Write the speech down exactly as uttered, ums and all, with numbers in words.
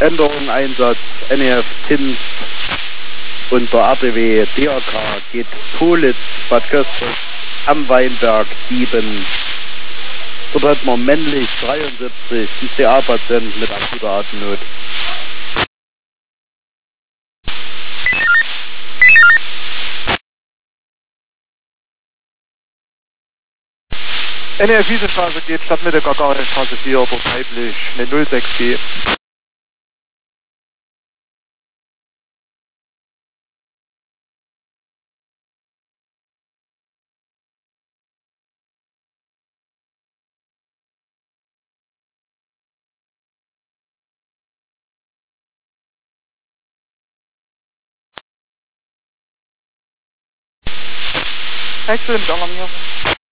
Änderung Einsatz N E F Tins und der R T W D R K geht Politz, Bad Köstritz am Weinberg sieben. Dort hat man männlich dreiundsiebzig, ein C A-Patient mit akuter Atemnot. N E F Wiesenstraße geht Stadtmitte Gagarinstraße vier, dort weiblich, eine null sechs G. Excellent, alarmieren.